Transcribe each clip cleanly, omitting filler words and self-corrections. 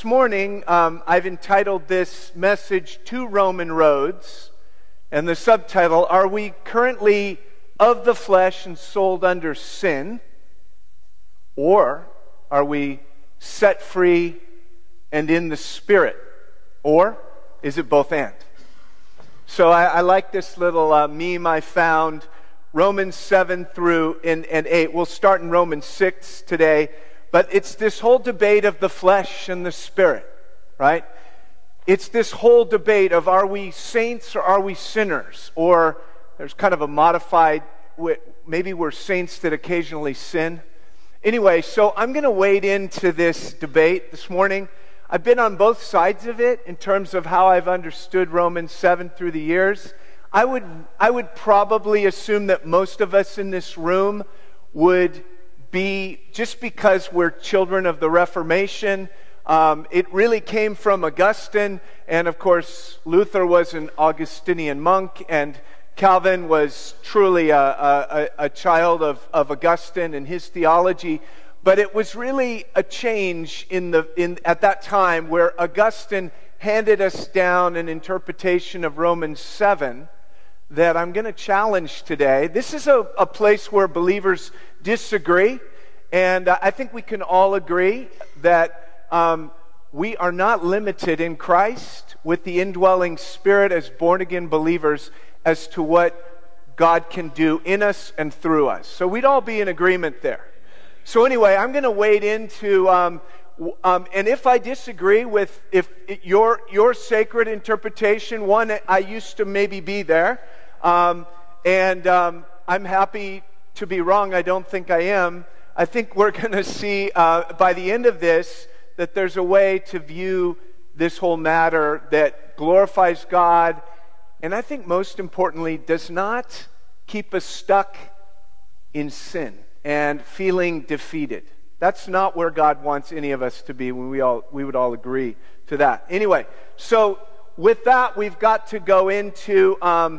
This morning, I've entitled this message, Two Roman Roads, and the subtitle, Are We Currently of the Flesh and Sold Under Sin, or are we set free and in the Spirit, or is it both and? So I like this little meme I found, Romans 7 through and 8. We'll start in Romans 6 today. But it's this whole debate of the flesh and the spirit, right? It's this whole debate of are we saints or are we sinners? Or there's kind of a modified, maybe we're saints that occasionally sin. Anyway, so I'm going to wade into this debate this morning. I've been on both sides of it in terms of how I've understood Romans 7 through the years. I would probably assume that most of us in this room would be, just because we're children of the Reformation, it really came from Augustine, and of course Luther was an Augustinian monk, and Calvin was truly a child of Augustine and his theology. But it was really a change at that time where Augustine handed us down an interpretation of Romans 7 that I'm going to challenge today. This is a place where believers disagree, and I think we can all agree that we are not limited in Christ with the indwelling Spirit as born-again believers as to what God can do in us and through us. So we'd all be in agreement there. So anyway, I'm going to wade into, and if I disagree with your sacred interpretation, one, I used to maybe be there, and I'm happy to be wrong. I don't think I am. I think we're going to see by the end of this that there's a way to view this whole matter that glorifies God, and I think most importantly does not keep us stuck in sin and feeling defeated. That's not where God wants any of us to be. We would all agree to that. Anyway, so with that, we've got to go into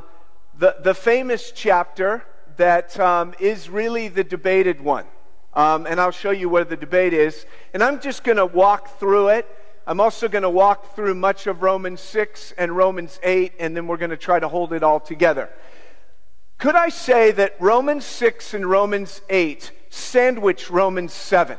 the famous chapter that is really the debated one. And I'll show you where the debate is. And I'm just going to walk through it. I'm also going to walk through much of Romans 6 and Romans 8, and then we're going to try to hold it all together. Could I say that Romans 6 and Romans 8 sandwich Romans 7?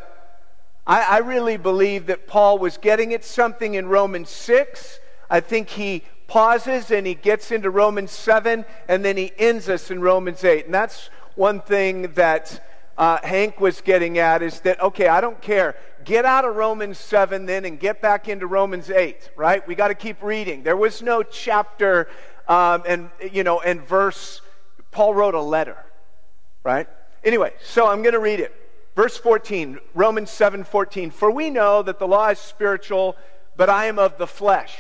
I really believe that Paul was getting at something in Romans 6. I think he pauses and he gets into Romans 7, and then he ends us in Romans 8. And that's one thing that Hank was getting at, is that, okay, I don't care. Get out of Romans 7 then and get back into Romans 8, right? We got to keep reading. There was no chapter and verse. Paul wrote a letter, right? Anyway, so I'm going to read it. Verse 14, Romans 7:14. For we know that the law is spiritual, but I am of the flesh,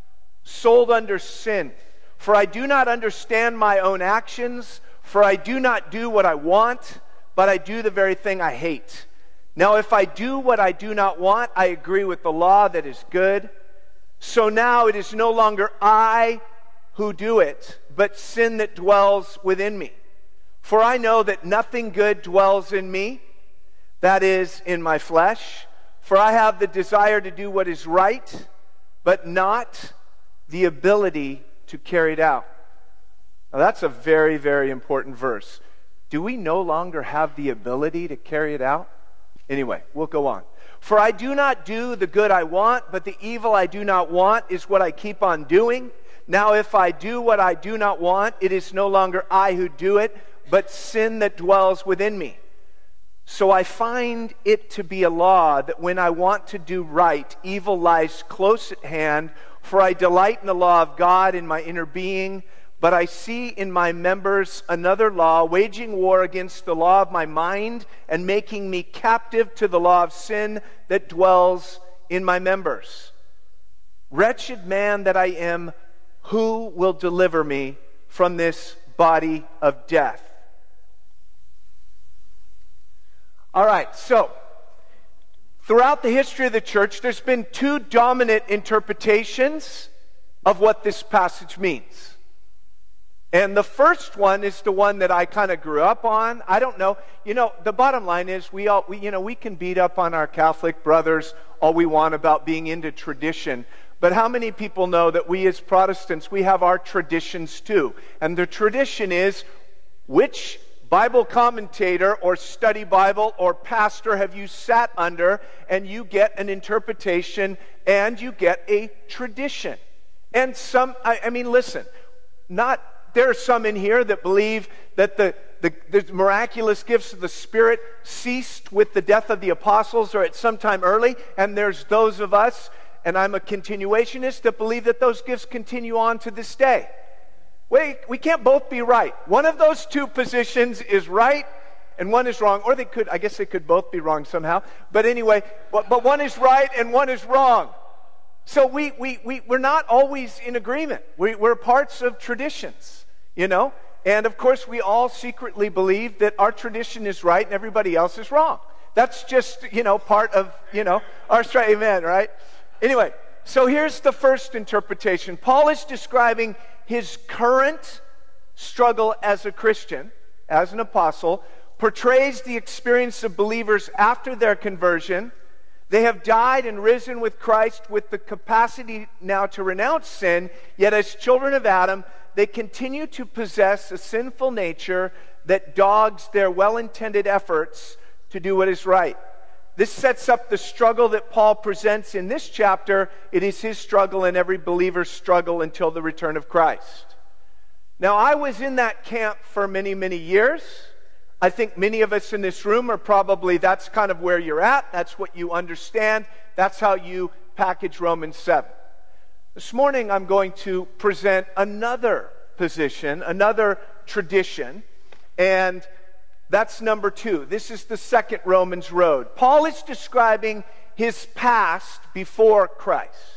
sold under sin. For I do not understand my own actions, for I do not do what I want, but I do the very thing I hate. Now if I do what I do not want, I agree with the law that is good. So now it is no longer I who do it, but sin that dwells within me. For I know that nothing good dwells in me, that is, in my flesh. For I have the desire to do what is right, but not the ability to carry it out. Now that's a very, very important verse. Do we no longer have the ability to carry it out? Anyway, we'll go on. For I do not do the good I want, but the evil I do not want is what I keep on doing. Now if I do what I do not want, it is no longer I who do it, but sin that dwells within me. So I find it to be a law that when I want to do right, evil lies close at hand. For I delight in the law of God in my inner being, but I see in my members another law, waging war against the law of my mind and making me captive to the law of sin that dwells in my members. Wretched man that I am, who will deliver me from this body of death? All right, so throughout the history of the church, there's been two dominant interpretations of what this passage means. And the first one is the one that I kind of grew up on. I don't know. The bottom line is we can beat up on our Catholic brothers all we want about being into tradition. But how many people know that we as Protestants, we have our traditions too? And the tradition is, which Bible commentator or study Bible or pastor have you sat under, and you get an interpretation and you get a tradition. And listen, there are some in here that believe that the miraculous gifts of the Spirit ceased with the death of the apostles or at some time early, and there's those of us, and I'm a continuationist, that believe that those gifts continue on to this day. We can't both be right. One of those two positions is right and one is wrong. Or I guess they could both be wrong somehow. But anyway, but one is right and one is wrong. So we're not always in agreement. We're parts of traditions, And of course we all secretly believe that our tradition is right and everybody else is wrong. That's just, part of, our straight, amen, right? Anyway, so here's the first interpretation. Paul is describing his current struggle as a Christian, as an apostle, portrays the experience of believers after their conversion. They have died and risen with Christ with the capacity now to renounce sin, yet as children of Adam, they continue to possess a sinful nature that dogs their well-intended efforts to do what is right. This sets up the struggle that Paul presents in this chapter. It is his struggle and every believer's struggle until the return of Christ. Now, I was in that camp for many, many years. I think many of us in this room that's kind of where you're at. That's what you understand. That's how you package Romans 7. This morning, I'm going to present another position, another tradition, and that's number 2. This is the second Romans road. Paul is describing his past before Christ.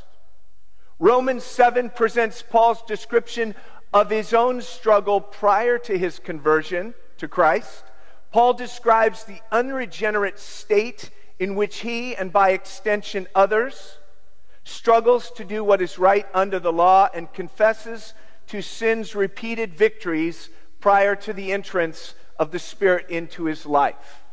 Romans 7 presents Paul's description of his own struggle prior to his conversion to Christ. Paul describes the unregenerate state in which he, and by extension others, struggles to do what is right under the law and confesses to sin's repeated victories prior to the entrance of the Spirit into his life.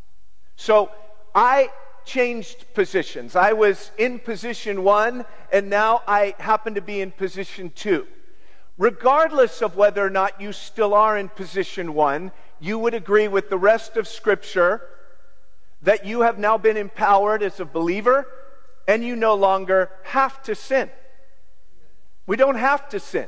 So I changed positions. I was in position 1, and now I happen to be in position 2. Regardless of whether or not you still are in position 1, you would agree with the rest of Scripture that you have now been empowered as a believer and you no longer have to sin. We don't have to sin.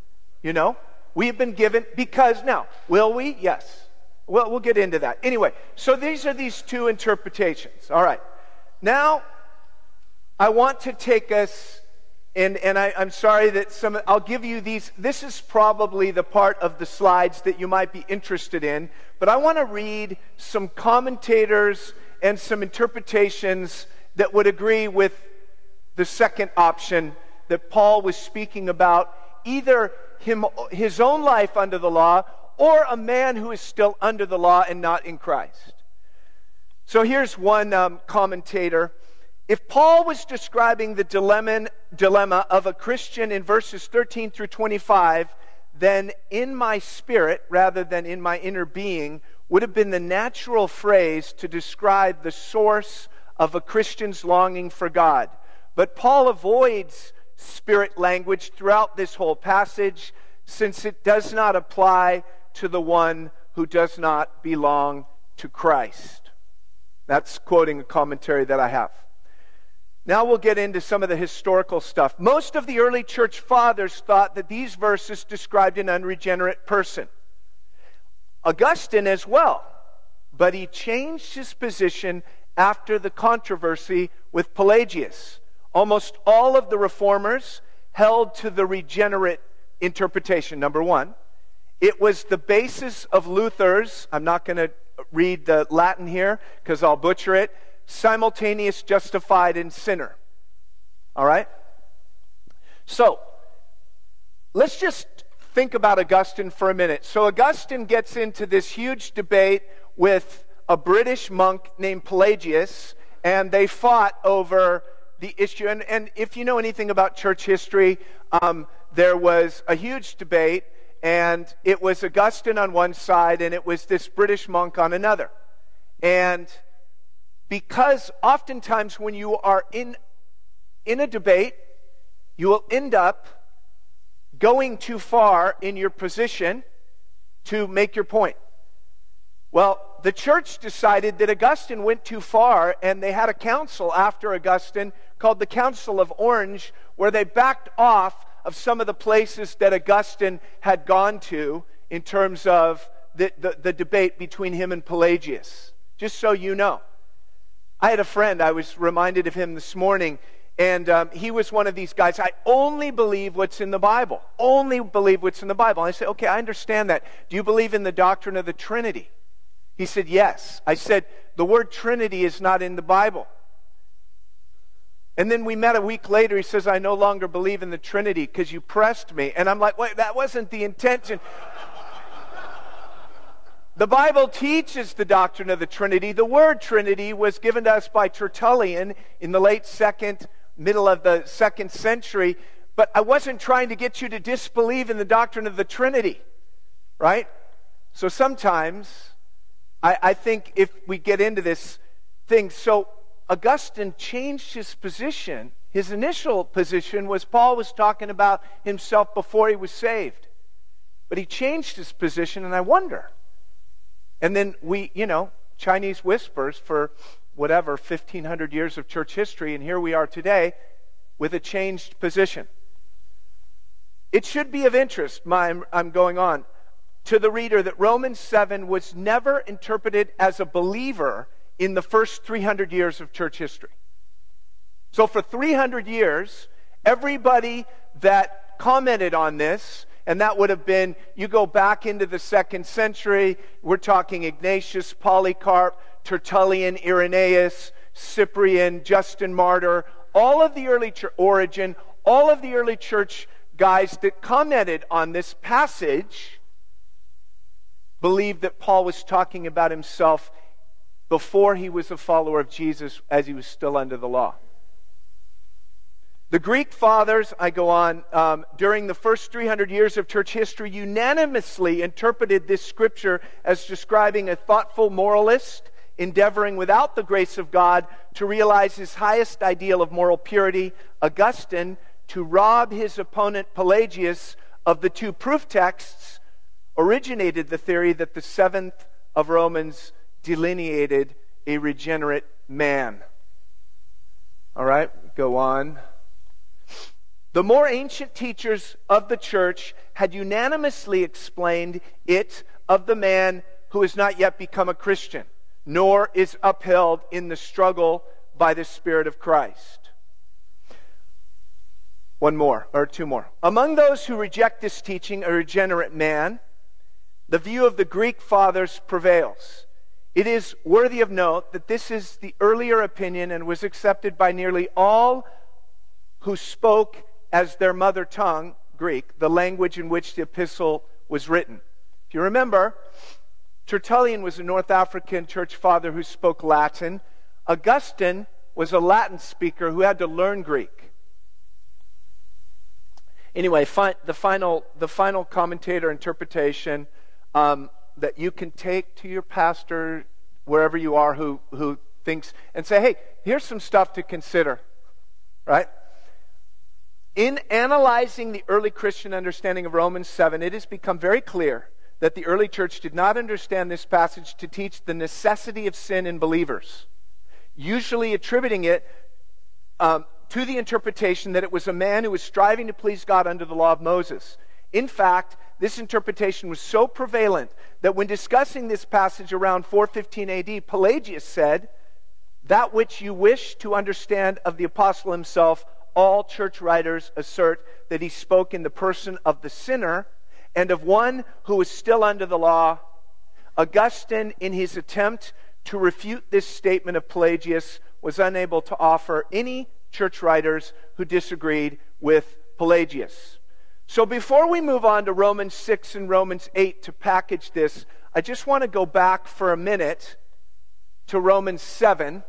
We have been given, because now, will we? Yes. Well, we'll get into that. Anyway, so these are these two interpretations. All right. Now, I want to take us, and I'm sorry that I'll give you these. This is probably the part of the slides that you might be interested in, but I want to read some commentators and some interpretations that would agree with the second option that Paul was speaking about, either his own life under the law or a man who is still under the law and not in Christ. So here's one commentator. If Paul was describing the dilemma of a Christian in verses 13 through 25, then in my spirit, rather than in my inner being, would have been the natural phrase to describe the source of a Christian's longing for God. But Paul avoids spirit language throughout this whole passage, since it does not apply to the one who does not belong to Christ. That's quoting a commentary that I have. Now we'll get into some of the historical stuff. Most of the early church fathers thought that these verses described an unregenerate person. Augustine as well, but he changed his position after the controversy with Pelagius. Almost all of the reformers held to the regenerate interpretation, number 1. It was the basis of Luther's, I'm not going to read the Latin here because I'll butcher it, simultaneous justified and sinner. All right? So, let's just think about Augustine for a minute. So Augustine gets into this huge debate with a British monk named Pelagius, and they fought over the issue. And if you know anything about church history, there was a huge debate, and it was Augustine on one side, and it was this British monk on another. And because oftentimes when you are in a debate, you will end up going too far in your position to make your point. Well, the church decided that Augustine went too far, and they had a council after Augustine called the Council of Orange, where they backed off of some of the places that Augustine had gone to in terms of the debate between him and Pelagius. Just so you know. I had a friend, I was reminded of him this morning, and he was one of these guys, I only believe what's in the Bible. Only believe what's in the Bible. And I said, okay, I understand that. Do you believe in the doctrine of the Trinity? He said, yes. I said, the word Trinity is not in the Bible. And then we met a week later. He says, I no longer believe in the Trinity because you pressed me. And I'm like, wait, that wasn't the intention. The Bible teaches the doctrine of the Trinity. The word Trinity was given to us by Tertullian in the middle of the 2nd century. But I wasn't trying to get you to disbelieve in the doctrine of the Trinity. Right? So sometimes I think if we get into this thing, so Augustine changed his position. His initial position was Paul was talking about himself before he was saved. But he changed his position, and I wonder. And then Chinese whispers for 1,500 years of church history, and here we are today with a changed position. It should be of interest, I'm going on, to the reader that Romans 7 was never interpreted as a believer in the first 300 years of church history. So for 300 years, everybody that commented on this, and that would have been, you go back into the 2nd century, we're talking Ignatius, Polycarp, Tertullian, Irenaeus, Cyprian, Justin Martyr, all of the early church, Origen, all of the early church guys that commented on this passage believed that Paul was talking about himself before he was a follower of Jesus, as he was still under the law. The Greek fathers, I go on, during the first 300 years of church history, unanimously interpreted this scripture as describing a thoughtful moralist endeavoring without the grace of God to realize his highest ideal of moral purity, Augustine, to rob his opponent Pelagius of the 2 proof texts, originated the theory that the 7th of Romans delineated a regenerate man. All right, go on. The more ancient teachers of the church had unanimously explained it of the man who has not yet become a Christian, nor is upheld in the struggle by the Spirit of Christ. Two more. Among those who reject this teaching, a regenerate man, the view of the Greek fathers prevails. It is worthy of note that this is the earlier opinion and was accepted by nearly all who spoke as their mother tongue, Greek, the language in which the epistle was written. If you remember, Tertullian was a North African church father who spoke Latin. Augustine was a Latin speaker who had to learn Greek. Anyway, the final commentator interpretation that you can take to your pastor, wherever you are, who thinks, and say, hey, here's some stuff to consider, right? In analyzing the early Christian understanding of Romans 7, it has become very clear that the early church did not understand this passage to teach the necessity of sin in believers, usually attributing it to the interpretation that it was a man who was striving to please God under the law of Moses. In fact, this interpretation was so prevalent that when discussing this passage around 415 AD, Pelagius said, "That which you wish to understand of the apostle himself, all church writers assert that he spoke in the person of the sinner and of one who was still under the law." Augustine, in his attempt to refute this statement of Pelagius, was unable to offer any church writers who disagreed with Pelagius. So before we move on to Romans 6 and Romans 8 to package this, I just want to go back for a minute to Romans 7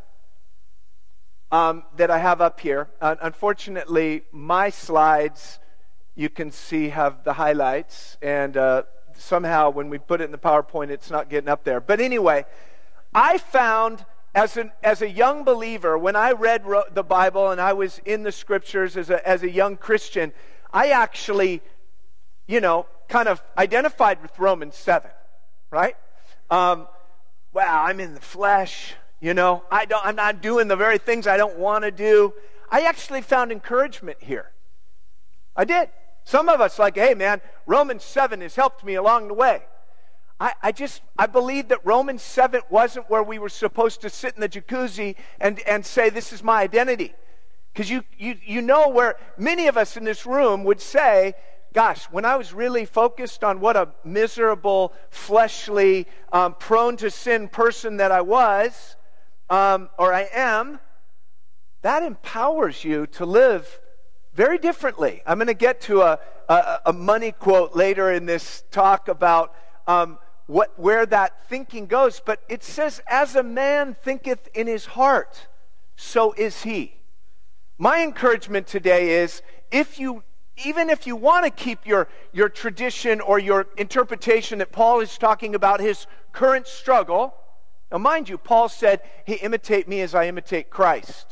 that I have up here. Unfortunately, my slides, you can see have the highlights, and somehow when we put it in the PowerPoint, it's not getting up there. But anyway, I found as a young believer, when I read the Bible and I was in the Scriptures as a young Christian, I actually, kind of identified with Romans 7, right? Wow, I'm in the flesh, I'm not doing the very things I don't want to do. I actually found encouragement here. I did. Some of us like, hey man, Romans 7 has helped me along the way. I believe that Romans 7 wasn't where we were supposed to sit in the jacuzzi and say, this is my identity. Because you know where many of us in this room would say, gosh, when I was really focused on what a miserable, fleshly, prone to sin person that I was, or I am, that empowers you to live very differently. I'm going to get to a money quote later in this talk about where that thinking goes, but it says, as a man thinketh in his heart, so is he. My encouragement today is, even if you want to keep your tradition or your interpretation that Paul is talking about his current struggle, now mind you, Paul said, hey, imitate me as I imitate Christ.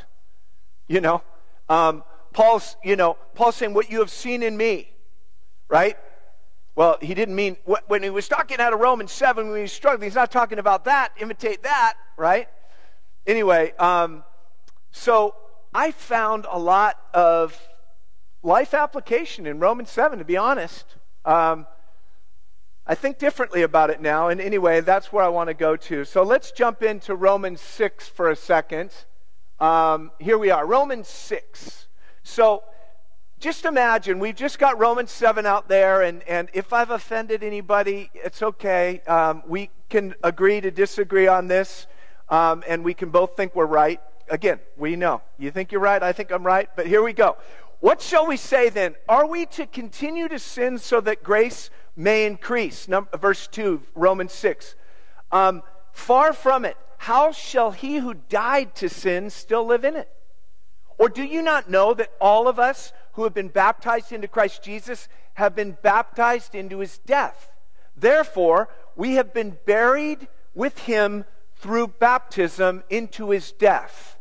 Paul's saying what you have seen in me, right? Well, he didn't mean, when he was talking out of Romans 7, when he was struggling, he's not talking about that, imitate that, right? Anyway, so I found a lot of life application in Romans 7, to be honest. I think differently about it now, and anyway, that's where I want to go to. So let's jump into Romans 6 for a second. Here we are, Romans 6. So just imagine, we've just got Romans 7 out there, and if I've offended anybody, it's okay. We can agree to disagree on this, and we can both think we're right. Again, we know. You think you're right, I think I'm right, but here we go. What shall we say then? Are we to continue to sin so that grace may increase? Verse 2, Romans 6. Far from it. How shall he who died to sin still live in it? Or do you not know that all of us who have been baptized into Christ Jesus have been baptized into his death? Therefore, we have been buried with him through baptism into his death.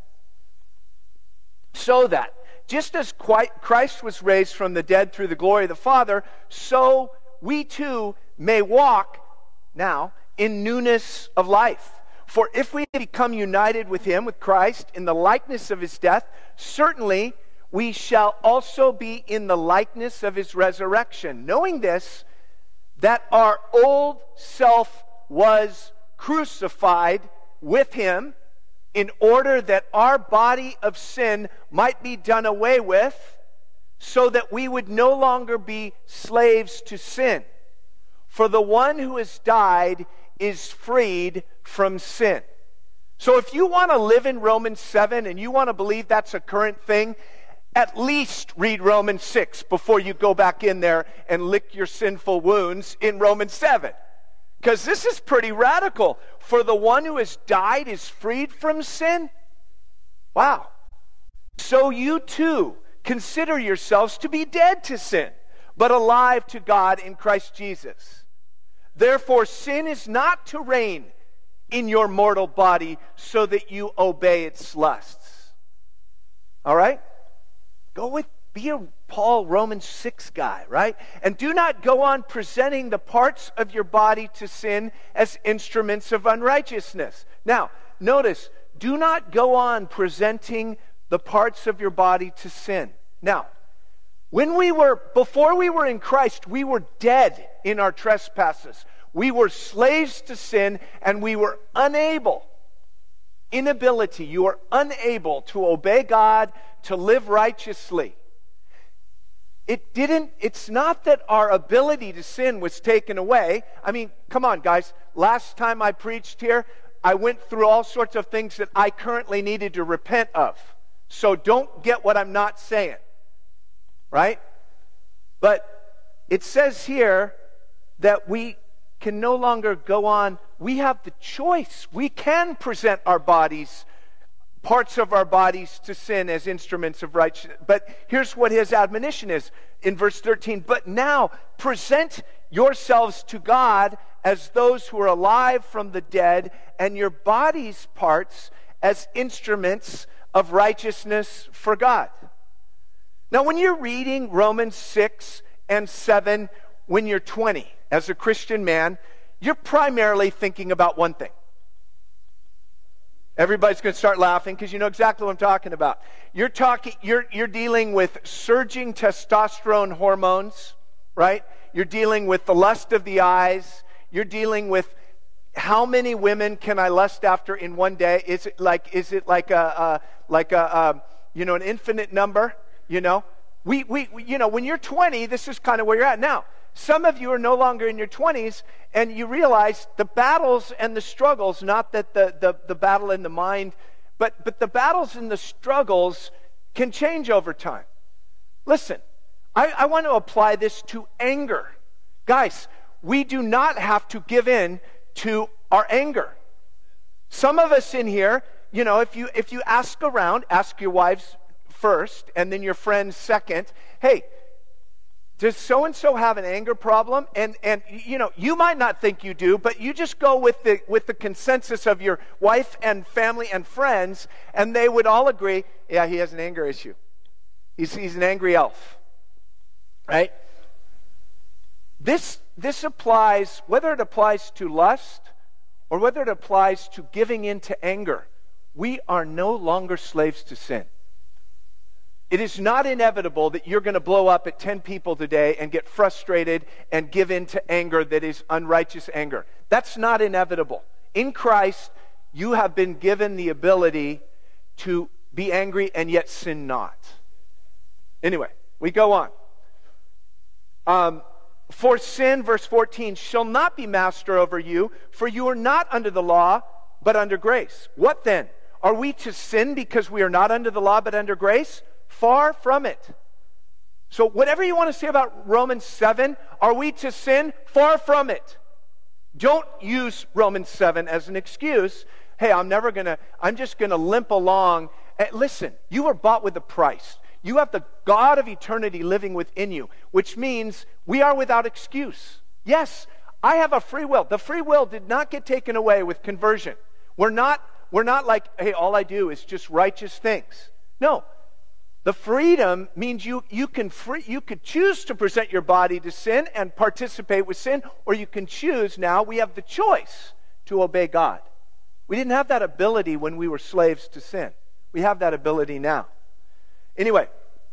So that, just as Christ was raised from the dead through the glory of the Father, so we too may walk now in newness of life. For if we become united with him, with Christ, in the likeness of his death, certainly we shall also be in the likeness of his resurrection. Knowing this, that our old self was crucified with him, in order that our body of sin might be done away with, so that we would no longer be slaves to sin. For the one who has died is freed from sin. So if you want to live in Romans 7 and you want to believe that's a current thing, at least read Romans 6 before you go back in there and lick your sinful wounds in Romans 7. Because this is pretty radical. For the one who has died is freed from sin. Wow. So you too consider yourselves to be dead to sin, but alive to God in Christ Jesus. Therefore, sin is not to reign in your mortal body so that you obey its lusts. All right? Be a Paul Romans 6 guy, right? And do not go on presenting the parts of your body to sin as instruments of unrighteousness. Now, notice, do not go on presenting the parts of your body to sin. Now, before we were in Christ, we were dead in our trespasses. We were slaves to sin, and we were you were unable to obey God, to live righteously. It's not that our ability to sin was taken away. I mean, come on, guys. Last time I preached here, I went through all sorts of things that I currently needed to repent of. So don't get what I'm not saying. Right? But it says here that we can no longer go on. We have the choice. We can present our bodies parts of our bodies to sin as instruments of righteousness. But here's what his admonition is in verse 13. But now present yourselves to God as those who are alive from the dead, and your body's parts as instruments of righteousness for God. Now, when you're reading Romans 6 and 7, when you're 20, as a Christian man, you're primarily thinking about one thing. Everybody's going to start laughing because you know exactly what I'm talking about. You're dealing with surging testosterone hormones, right? You're dealing with the lust of the eyes. You're dealing with how many women can I lust after in one day? Is it like an infinite number? You know, we when you're 20, this is kind of where you're at now. Some of you are no longer in your 20s, and you realize the battles and the struggles, not that the battle in the mind, but the battles and the struggles can change over time. Listen, I want to apply this to anger. Guys, we do not have to give in to our anger. Some of us in here, you know, if you ask around, ask your wives first, and then your friends second, hey, does so-and-so have an anger problem? And you know, you might not think you do, but you just go with the consensus of your wife and family and friends, and they would all agree, yeah, he has an anger issue. He's an angry elf. Right? This applies, whether it applies to lust or whether it applies to giving in to anger, we are no longer slaves to sin. It is not inevitable that you're going to blow up at 10 people today and get frustrated and give in to anger that is unrighteous anger. That's not inevitable. In Christ, you have been given the ability to be angry and yet sin not. Anyway, we go on. For sin, verse 14, shall not be master over you, for you are not under the law, but under grace. What then? Are we to sin because we are not under the law, but under grace? Far from it. So whatever you want to say about Romans 7, are we to sin? Far from it. Don't use Romans 7 as an excuse. Hey, I'm just going to limp along. Listen, you were bought with a price. You have the God of eternity living within you, which means we are without excuse. Yes, I have a free will. The free will did not get taken away with conversion. We're not like, hey, all I do is just righteous things. No. The freedom means you could choose to present your body to sin and participate with sin, or you can choose now, we have the choice to obey God. We didn't have that ability when we were slaves to sin. We have that ability now. Anyway,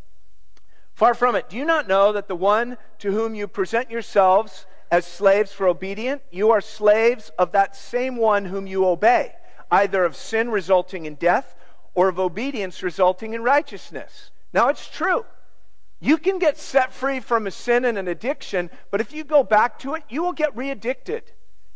far from it. Do you not know that the one to whom you present yourselves as slaves for obedience, you are slaves of that same one whom you obey, either of sin resulting in death, or of obedience resulting in righteousness. Now it's true. You can get set free from a sin and an addiction, but if you go back to it, you will get re-addicted.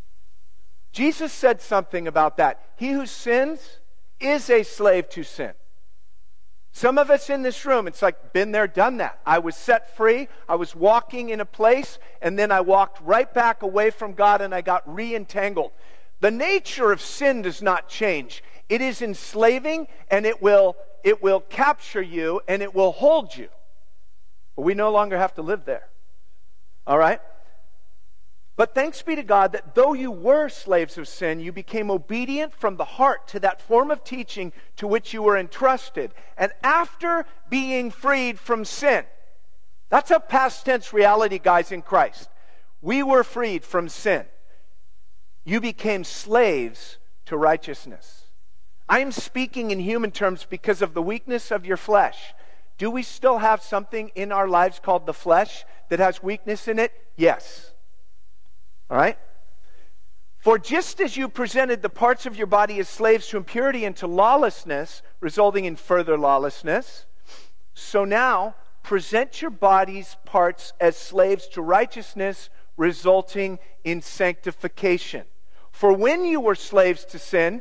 Jesus said something about that. He who sins is a slave to sin. Some of us in this room, it's like, been there, done that. I was set free, I was walking in a place, and then I walked right back away from God and I got re-entangled. The nature of sin does not change. It is enslaving, and it will capture you, and it will hold you. But we no longer have to live there. All right? But thanks be to God that though you were slaves of sin, you became obedient from the heart to that form of teaching to which you were entrusted. And after being freed from sin, that's a past tense reality, guys, in Christ. We were freed from sin. You became slaves to righteousness. I am speaking in human terms because of the weakness of your flesh. Do we still have something in our lives called the flesh that has weakness in it? Yes. All right? For just as you presented the parts of your body as slaves to impurity and to lawlessness, resulting in further lawlessness, so now present your body's parts as slaves to righteousness, resulting in sanctification. For when you were slaves to sin,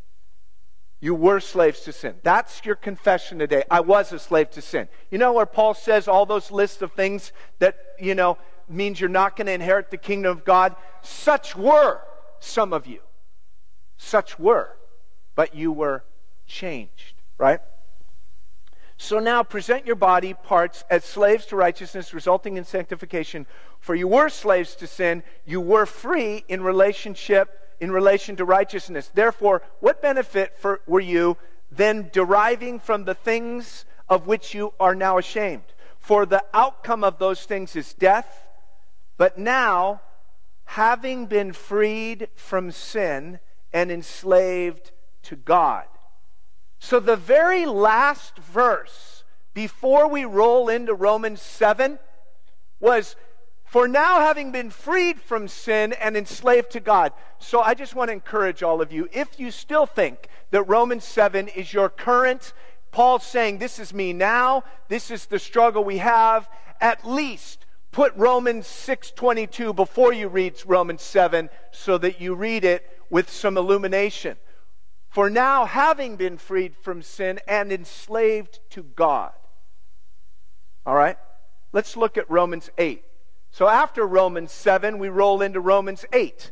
you were slaves to sin. That's your confession today. I was a slave to sin. You know where Paul says all those lists of things that, means you're not going to inherit the kingdom of God? Such were some of you. Such were. But you were changed, right? So now present your body parts as slaves to righteousness, resulting in sanctification. For you were slaves to sin, you were free in relation to righteousness. Therefore, what benefit were you then deriving from the things of which you are now ashamed? For the outcome of those things is death. But now, having been freed from sin and enslaved to God. So the very last verse before we roll into Romans 7 was, for now having been freed from sin and enslaved to God. So I just want to encourage all of you, if you still think that Romans 7 is your current, Paul's saying this is me now, this is the struggle we have, at least put Romans 6:22 before you read Romans 7 so that you read it with some illumination. For now, having been freed from sin and enslaved to God. All right? Let's look at Romans 8. So after Romans 7, we roll into Romans 8.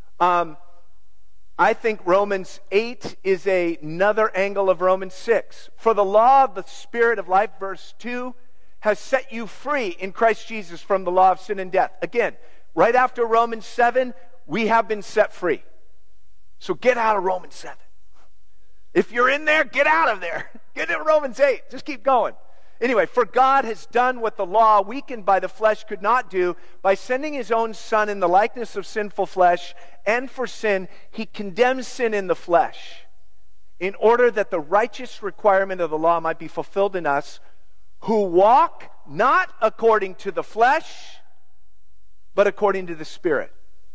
I think Romans 8 is another angle of Romans 6. For the law of the Spirit of life, verse 2, has set you free in Christ Jesus from the law of sin and death. Again, right after Romans 7, we have been set free. So get out of Romans 7. If you're in there, get out of there. Get into Romans 8. Just keep going. Anyway, for God has done what the law, weakened by the flesh, could not do by sending his own Son in the likeness of sinful flesh, and for sin, he condemns sin in the flesh, in order that the righteous requirement of the law might be fulfilled in us, who walk not according to the flesh, but according to the Spirit.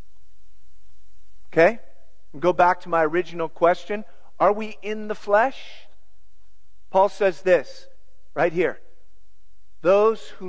Okay? Go back to my original question. Are we in the flesh? Paul says this right here. Those who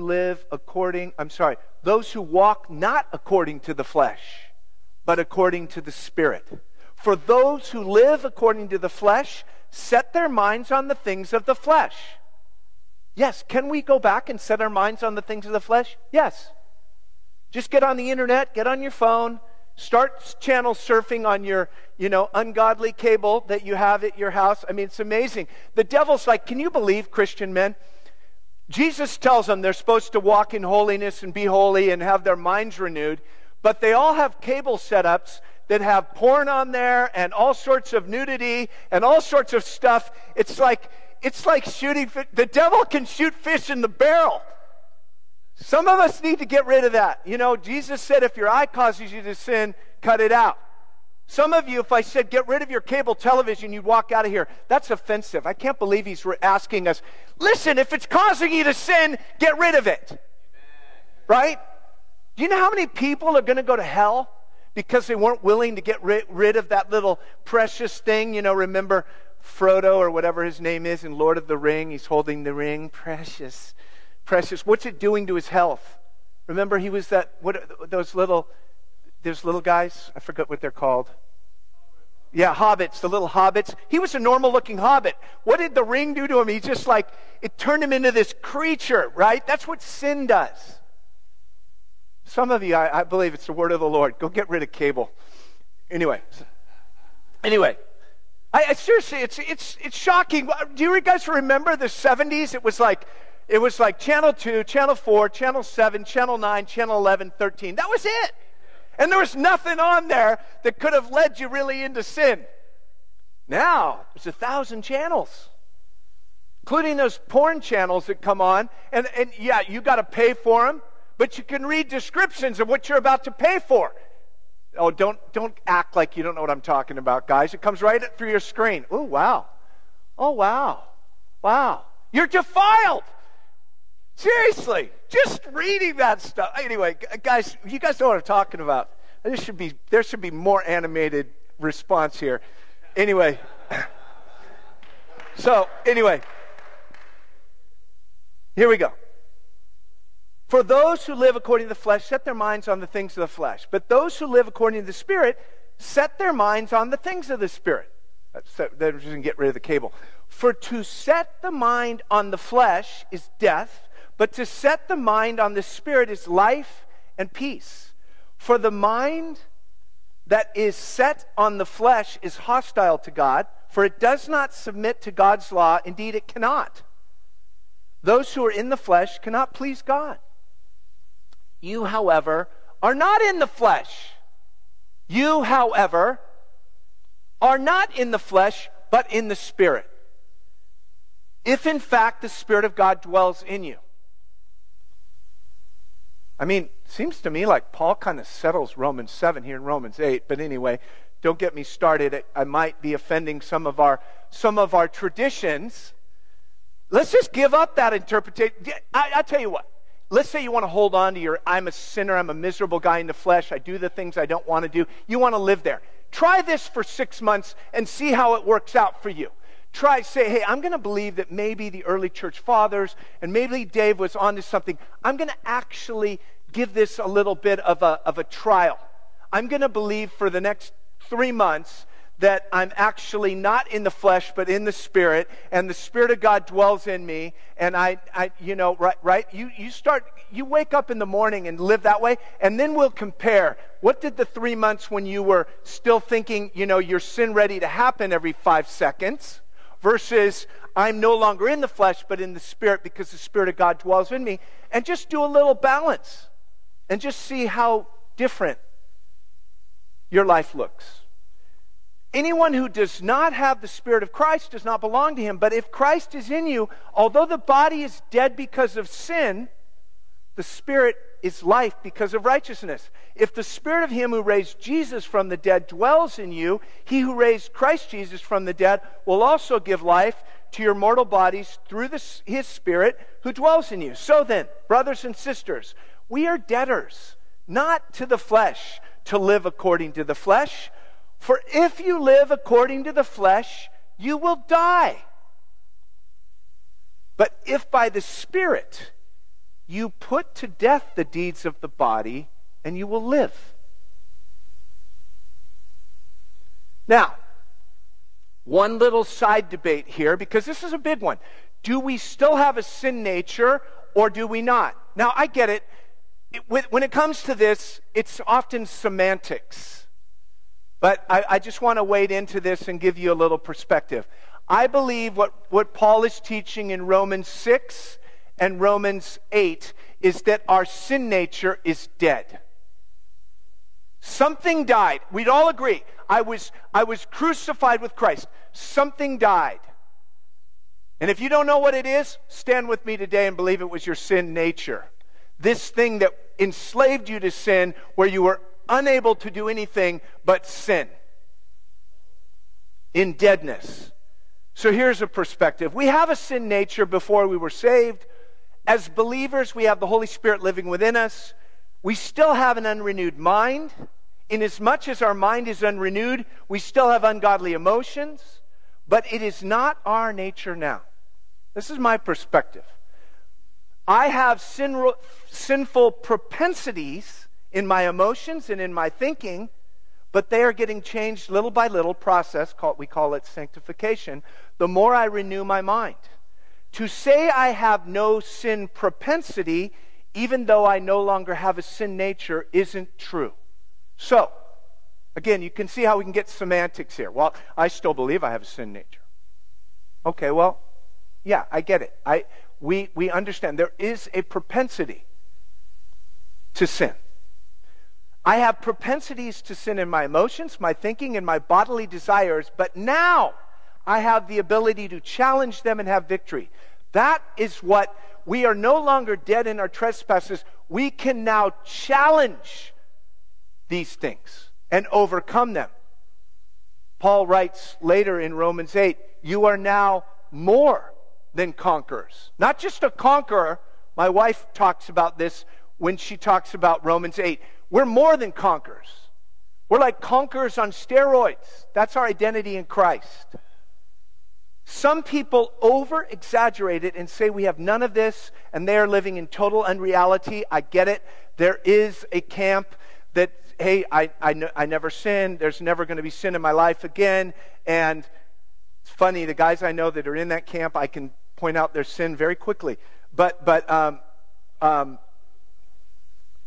walk not according to the flesh, but according to the Spirit. For those who live according to the flesh set their minds on the things of the flesh. Yes, can we go back and set our minds on the things of the flesh? Yes. Just get on the internet, get on your phone, start channel surfing on your, ungodly cable that you have at your house. I mean, it's amazing. The devil's like, can you believe, Christian men? Jesus tells them they're supposed to walk in holiness and be holy and have their minds renewed, but they all have cable setups that have porn on there and all sorts of nudity and all sorts of stuff. It's like shooting. The devil can shoot fish in the barrel. Some of us need to get rid of that. Jesus said if your eye causes you to sin, cut it out. Some of you, if I said get rid of your cable television, you'd walk out of here. That's offensive. I can't believe he's asking us. Listen, if it's causing you to sin, get rid of it. Amen. Right? Do you know how many people are going to go to hell because they weren't willing to get rid of that little precious thing? Remember Frodo or whatever his name is in Lord of the Ring? He's holding the ring. Precious. What's it doing to his health? Remember he was those little guys? I forget what they're called. Yeah, hobbits, the little hobbits. He was a normal looking hobbit. What did the ring do to him? It turned him into this creature, right? That's what sin does. Some of you, I believe it's the word of the Lord. Go get rid of cable. Anyway, I seriously, it's shocking. Do you guys remember the 70s? It was like Channel 2, Channel 4, Channel 7, Channel 9, Channel 11, 13. That was it. And there was nothing on there that could have led you really into sin. Now, there's 1,000 channels, including those porn channels that come on. And yeah, you got to pay for them, but you can read descriptions of what you're about to pay for. Oh, don't act like you don't know what I'm talking about, guys. It comes right through your screen. Oh, wow. Oh, wow. Wow. You're defiled. Seriously, just reading that stuff. Anyway, guys, you guys know what I'm talking about. There should be more animated response here. Anyway, here we go. For those who live according to the flesh set their minds on the things of the flesh, but those who live according to the Spirit set their minds on the things of the Spirit. They're just going to get rid of the cable. For to set the mind on the flesh is death, but to set the mind on the Spirit is life and peace. For the mind that is set on the flesh is hostile to God, for it does not submit to God's law. Indeed, it cannot. Those who are in the flesh cannot please God. You, however, are not in the flesh. You, however, are not in the flesh, but in the Spirit, if in fact the Spirit of God dwells in you. I mean, it seems to me like Paul kind of settles Romans 7 here in Romans 8, but anyway, don't get me started. I might be offending some of our traditions. Let's just give up that interpretation. I'll tell you what. Let's say you want to hold on to your, I'm a sinner, I'm a miserable guy in the flesh, I do the things I don't want to do. You want to live there. Try this for 6 months and see how it works out for you. Say, hey, I'm going to believe that maybe the early church fathers and maybe Dave was onto something. I'm going to actually give this a little bit of a trial. I'm going to believe for the next 3 months that I'm actually not in the flesh but in the Spirit, and the Spirit of God dwells in me, and you wake up in the morning and live that way, and then we'll compare. What did the 3 months when you were still thinking, your sin ready to happen every 5 seconds, versus I'm no longer in the flesh but in the Spirit because the Spirit of God dwells in me, and just do a little balance and just see how different your life looks. Anyone who does not have the Spirit of Christ does not belong to him. But if Christ is in you, although the body is dead because of sin, the Spirit is life because of righteousness. If the Spirit of him who raised Jesus from the dead dwells in you, he who raised Christ Jesus from the dead will also give life to your mortal bodies through his Spirit who dwells in you. So then, brothers and sisters, we are debtors, not to the flesh, to live according to the flesh. For if you live according to the flesh, you will die. But if by the Spirit you put to death the deeds of the body, and you will live. Now, one little side debate here, because this is a big one. Do we still have a sin nature, or do we not? Now, I get it. When it comes to this, it's often semantics. But I just want to wade into this and give you a little perspective. I believe what Paul is teaching in Romans 6 and Romans 8 is that our sin nature is dead. Something died. We'd all agree. I was crucified with Christ. Something died. And if you don't know what it is, stand with me today and believe it was your sin nature. This thing that enslaved you to sin, where you were unable to do anything but sin. In deadness. So here's a perspective. We have a sin nature before we were saved. As believers, we have the Holy Spirit living within us. We still have an unrenewed mind. Inasmuch as our mind is unrenewed, we still have ungodly emotions. But it is not our nature now. This is my perspective. I have sinful propensities in my emotions and in my thinking, but they are getting changed little by little process, we call it sanctification, the more I renew my mind. To say I have no sin propensity, even though I no longer have a sin nature, isn't true. So, again, you can see how we can get semantics here. Well, I still believe I have a sin nature. Okay, well, yeah, I get it. We understand there is a propensity to sin. I have propensities to sin in my emotions, my thinking, and my bodily desires, but now I have the ability to challenge them and have victory. That is what we are no longer dead in our trespasses. We can now challenge these things and overcome them. Paul writes later in Romans 8, you are now more than conquerors. Not just a conqueror. My wife talks about this when she talks about Romans 8. We're more than conquerors. We're like conquerors on steroids. That's our identity in Christ. Some people over-exaggerate it and say we have none of this and they are living in total unreality. I get it. There is a camp that, hey, I never sinned. There's never going to be sin in my life again. And it's funny, the guys I know that are in that camp, I can point out their sin very quickly. But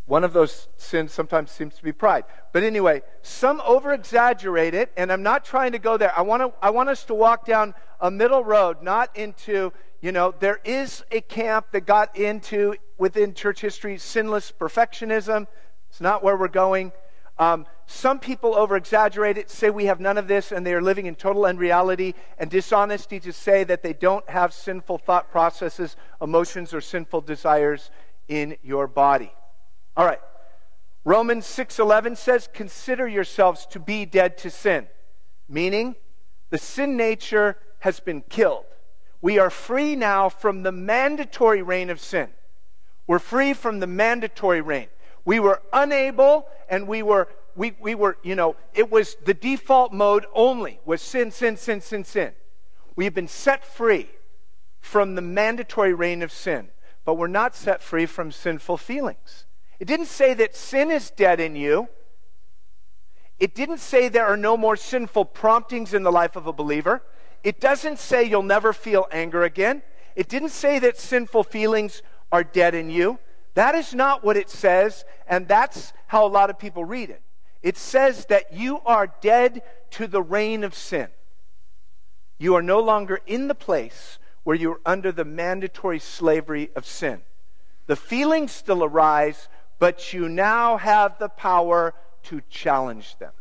One of those sins sometimes seems to be pride. But anyway, some over-exaggerate it, and I'm not trying to go there. I want us to walk down a middle road, not into, there is a camp that got into, within church history, sinless perfectionism. It's not where we're going. Some people over-exaggerate it, say we have none of this, and they are living in total unreality and dishonesty to say that they don't have sinful thought processes, emotions, or sinful desires in your body. All right. Romans 6:11 says, consider yourselves to be dead to sin, meaning the sin nature has been killed. We are free now from the mandatory reign of sin. We're free from the mandatory reign. We were unable, and we were, it was the default mode only, was sin, sin, sin, sin, sin. We have been set free from the mandatory reign of sin, but we're not set free from sinful feelings. It didn't say that sin is dead in you. It didn't say there are no more sinful promptings in the life of a believer. It doesn't say you'll never feel anger again. It didn't say that sinful feelings are dead in you. That is not what it says, and that's how a lot of people read it. It says that you are dead to the reign of sin. You are no longer in the place where you're under the mandatory slavery of sin. The feelings still arise, but you now have the power to challenge them.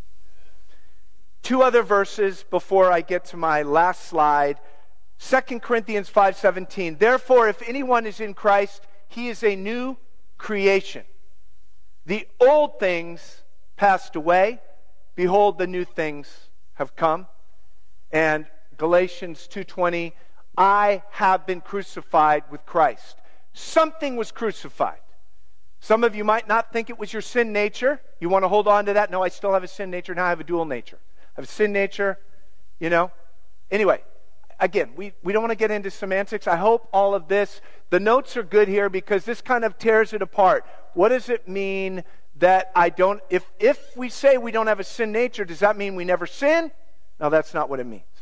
Two other verses before I get to my last slide. 2 Corinthians 5:17. Therefore, if anyone is in Christ, he is a new creation. The old things passed away. Behold, the new things have come. And Galatians 2:20, I have been crucified with Christ. Something was crucified. Some of you might not think it was your sin nature. You want to hold on to that. No, I still have a sin nature. Now I have a dual nature. I have a sin nature, Anyway, again, we don't want to get into semantics. I hope all of this, the notes are good here because this kind of tears it apart. What does it mean that I don't, if we say we don't have a sin nature, does that mean we never sin? No, that's not what it means.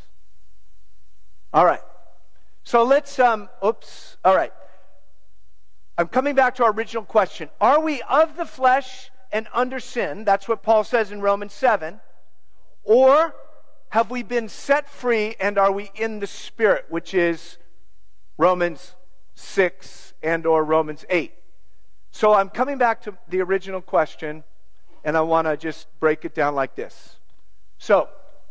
All right. So let's, all right. I'm coming back to our original question. Are we of the flesh and under sin? That's what Paul says in Romans 7. Or have we been set free and are we in the Spirit, which is Romans 6 and or Romans 8. So I'm coming back to the original question, and I want to just break it down like this. So,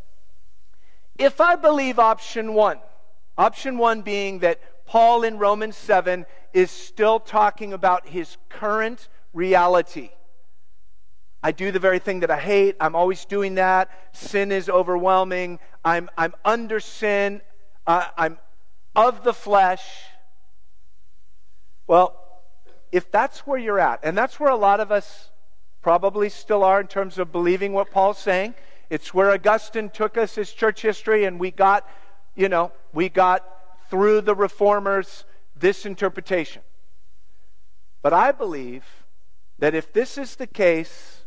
if I believe option one being that Paul in Romans 7 is still talking about his current reality. I do the very thing that I hate. I'm always doing that. Sin is overwhelming. I'm under sin. I'm of the flesh. Well, if that's where you're at, and that's where a lot of us probably still are in terms of believing what Paul's saying. It's where Augustine took us as church history, and we got through the reformers this interpretation. But I believe that if this is the case,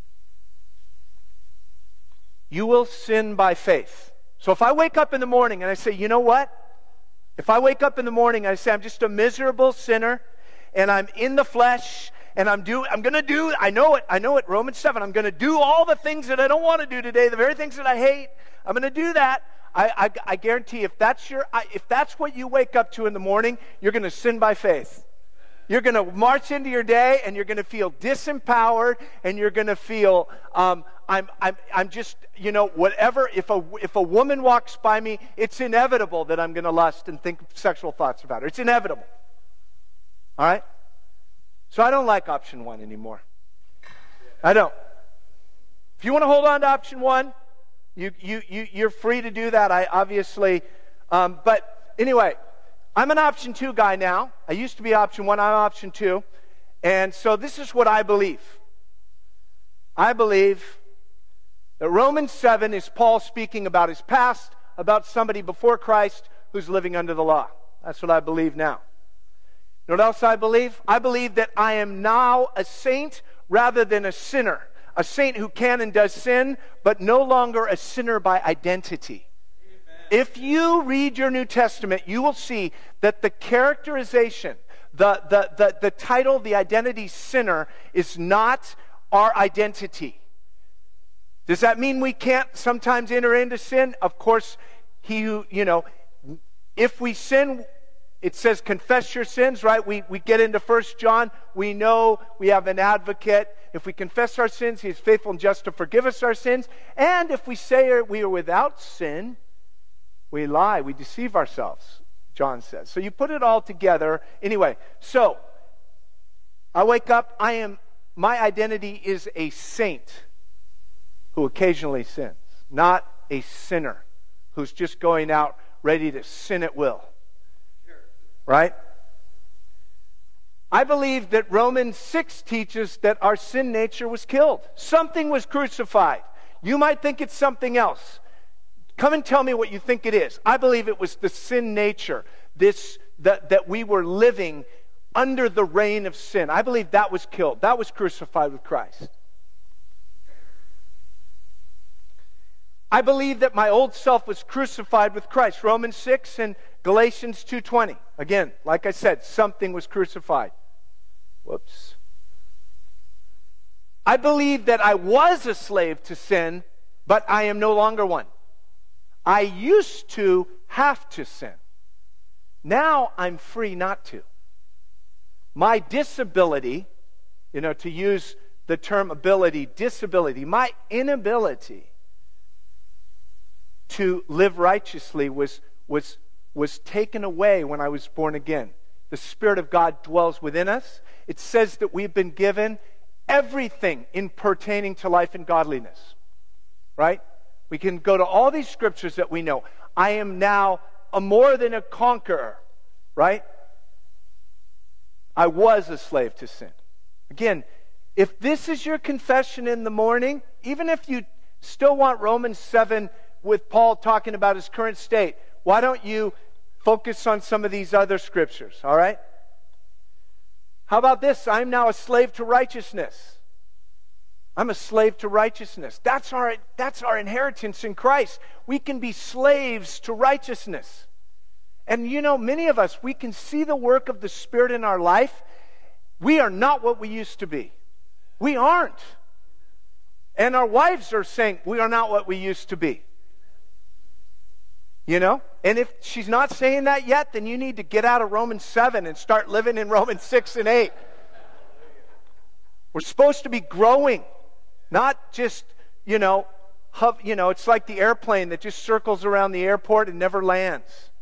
you will sin by faith. So if I wake up in the morning and I say, you know what? If I wake up in the morning and I say, I'm just a miserable sinner, and I'm in the flesh, and I know it, Romans 7, I'm going to do all the things that I don't want to do today, the very things that I hate, I'm going to do that. I guarantee if that's what you wake up to in the morning, you're going to sin by faith. You're going to march into your day, and you're going to feel disempowered, and you're going to feel, I'm just, whatever. If a woman walks by me, it's inevitable that I'm going to lust and think sexual thoughts about her. It's inevitable. All right? So I don't like option one anymore. I don't. If you want to hold on to option one, you're free to do that. I obviously, but anyway, I'm an option two guy now. I used to be option one. I'm option two, and so this is what I believe. I believe that Romans 7 is Paul speaking about his past, about somebody before Christ who's living under the law. That's what I believe now. You know what else I believe? I believe that I am now a saint rather than a sinner. A saint who can and does sin, but no longer a sinner by identity. Amen. If you read your New Testament, you will see that the characterization, The title, the identity sinner, is not our identity. Does that mean we can't sometimes enter into sin? Of course, if we sin, it says confess your sins, right? We get into 1 John. We know we have an advocate. If we confess our sins, He is faithful and just to forgive us our sins. And if we say we are without sin, we lie, we deceive ourselves, John says. So you put it all together. Anyway, so I wake up, my identity is a saint who occasionally sins, not a sinner who's just going out ready to sin at will. Right? I believe that Romans 6 teaches that our sin nature was killed. Something was crucified. You might think it's something else. Come and tell me what you think it is. I believe it was the sin nature, that we were living under the reign of sin. I believe that was killed. That was crucified with Christ. I believe that my old self was crucified with Christ. Romans 6 and Galatians 2:20. Again, like I said, something was crucified. Whoops. I believe that I was a slave to sin, but I am no longer one. I used to have to sin. Now I'm free not to. My disability, to use the term ability, disability, my inability to live righteously was taken away when I was born again. The Spirit of God dwells within us. It says that we've been given everything in pertaining to life and godliness. Right? We can go to all these scriptures that we know. I am now a more than a conqueror. Right? I was a slave to sin. Again, if this is your confession in the morning, even if you still want Romans 7 with Paul talking about his current state, why don't you focus on some of these other scriptures, all right? How about this? I'm now a slave to righteousness. I'm a slave to righteousness. That's our inheritance in Christ. We can be slaves to righteousness. And many of us, we can see the work of the Spirit in our life. We are not what we used to be. We aren't. And our wives are saying, we are not what we used to be. And if she's not saying that yet, then you need to get out of Romans 7 and start living in Romans 6 and 8. We're supposed to be growing, not just, it's like the airplane that just circles around the airport and never lands.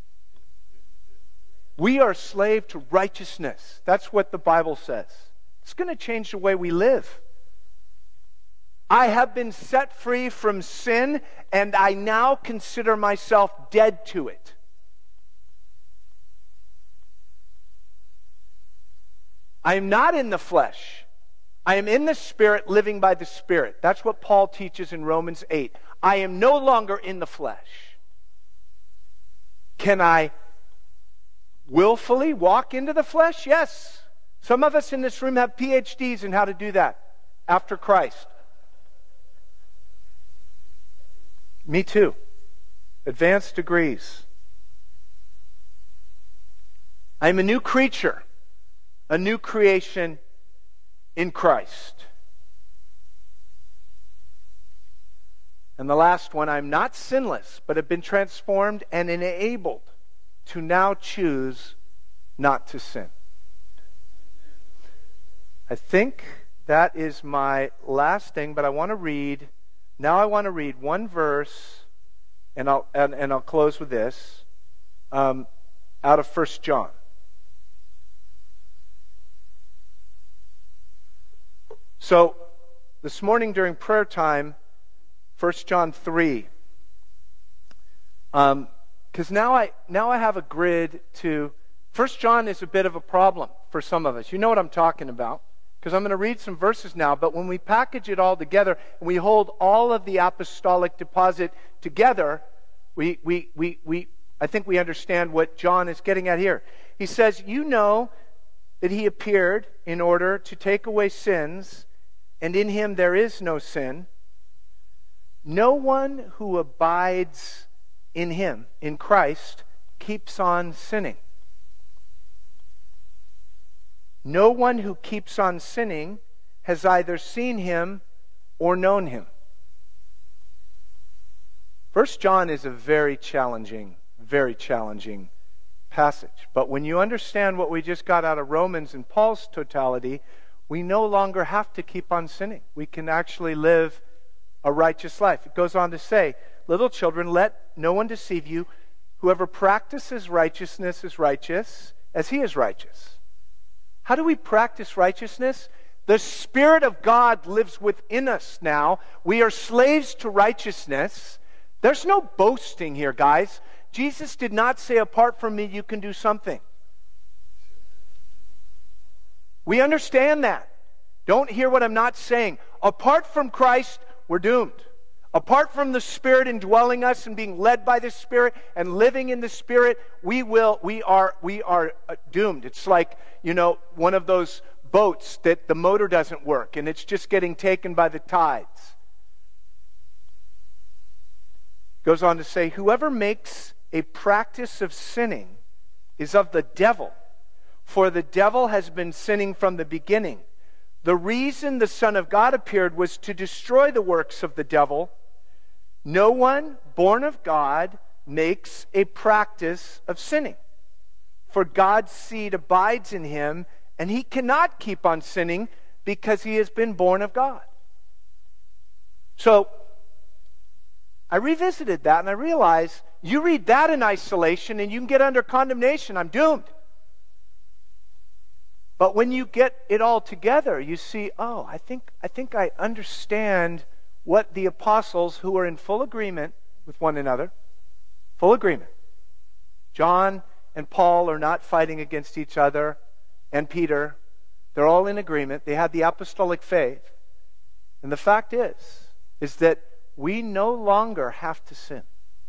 We are slave to righteousness. That's what the Bible says. It's going to change the way we live. I have been set free from sin, and I now consider myself dead to it. I am not in the flesh. I am in the Spirit, living by the Spirit. That's what Paul teaches in Romans 8. I am no longer in the flesh. Can I willfully walk into the flesh? Yes. Some of us in this room have PhDs in how to do that after Christ. Me too. Advanced degrees. I'm a new creature, a new creation in Christ. And the last one, I'm not sinless, but have been transformed and enabled to now choose not to sin. I think that is my last thing, but I want to read one verse, and I'll close with this, out of 1 John. So, this morning during prayer time, 1 John 3, because now I have a grid to... 1 John is a bit of a problem for some of us. You know what I'm talking about. Because I'm going to read some verses now, but when we package it all together and we hold all of the apostolic deposit together, I think we understand what John is getting at here. He says, you know that he appeared in order to take away sins, and in him there is no sin. No one who abides in him, in Christ, keeps on sinning. No one who keeps on sinning has either seen him or known him. 1 John is a very challenging passage. But when you understand what we just got out of Romans and Paul's totality, we no longer have to keep on sinning. We can actually live a righteous life. It goes on to say, little children, let no one deceive you. Whoever practices righteousness is righteous as he is righteous. How do we practice righteousness? The Spirit of God lives within us now. We are slaves to righteousness. There's no boasting here, guys. Jesus did not say, apart from me, you can do something. We understand that. Don't hear what I'm not saying. Apart from Christ, we're doomed. Apart from the Spirit indwelling us and being led by the Spirit and living in the Spirit, we are doomed. It's like, one of those boats that the motor doesn't work and it's just getting taken by the tides. Goes on to say, whoever makes a practice of sinning is of the devil, for the devil has been sinning from the beginning. The reason the Son of God appeared was to destroy the works of the devil. No one born of God makes a practice of sinning, for God's seed abides in him, and he cannot keep on sinning because he has been born of God. So, I revisited that and I realized you read that in isolation and you can get under condemnation. I'm doomed. But when you get it all together, you see, I think I understand what the apostles, who are in full agreement with one another, full agreement. John and Paul are not fighting against each other, and Peter, they're all in agreement. They had the apostolic faith. And the fact is that we no longer have to sin.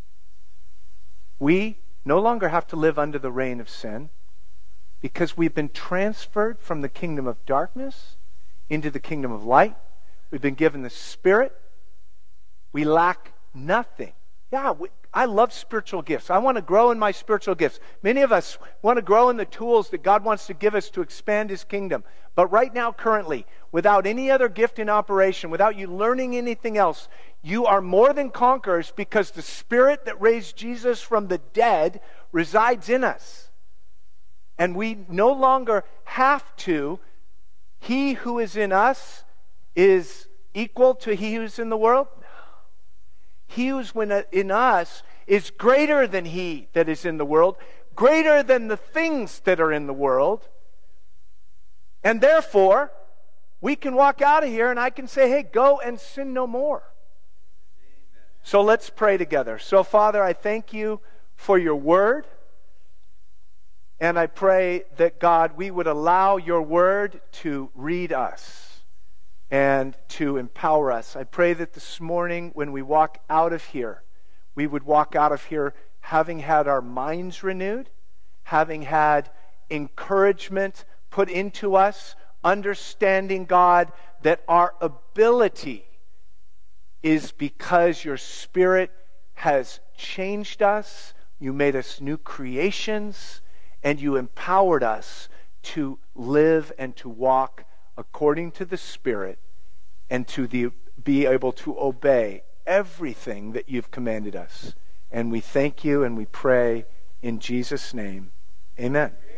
We no longer have to live under the reign of sin because we've been transferred from the kingdom of darkness into the kingdom of light. We've been given the Spirit. We lack nothing. I love spiritual gifts. I want to grow in my spiritual gifts. Many of us want to grow in the tools that God wants to give us to expand His kingdom. But right now, currently, without any other gift in operation, without you learning anything else, you are more than conquerors because the Spirit that raised Jesus from the dead resides in us. And we no longer have to. He who is in us is equal to he who is in the world. He who's in us is greater than he that is in the world, greater than the things that are in the world. And therefore, we can walk out of here and I can say, hey, go and sin no more. Amen. So let's pray together. So Father, I thank you for your word. And I pray that, God, we would allow your word to read us and to empower us. I pray that this morning when we walk out of here, we would walk out of here having had our minds renewed, having had encouragement put into us, understanding, God, that our ability is because your Spirit has changed us, you made us new creations, and you empowered us to live and to walk according to the Spirit and to be able to obey everything that you've commanded us. And we thank you and we pray in Jesus' name. Amen.